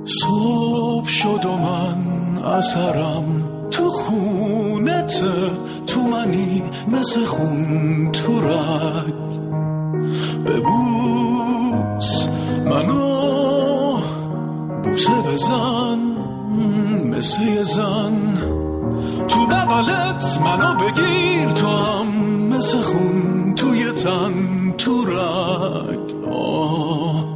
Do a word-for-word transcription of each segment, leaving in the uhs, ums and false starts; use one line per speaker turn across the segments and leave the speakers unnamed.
صبح شد و من اثرم تو خونت، تو منی مثل خون تو رگ. ببوس منو، بوسه بزن مثل یه زن، تو بغلت منو بگیر، تو هم مثل خون توی تن تو رگ. آه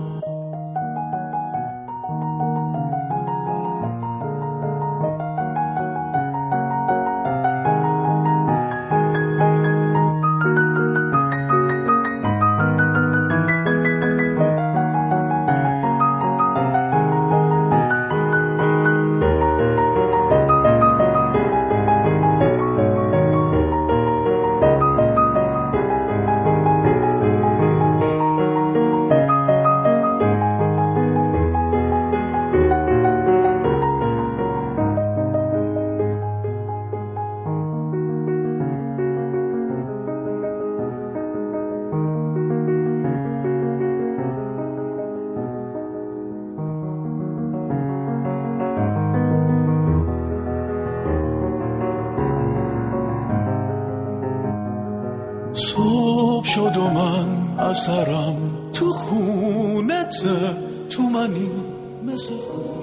صبح شد و من اثرم تو خونت، تو منی مثل خون.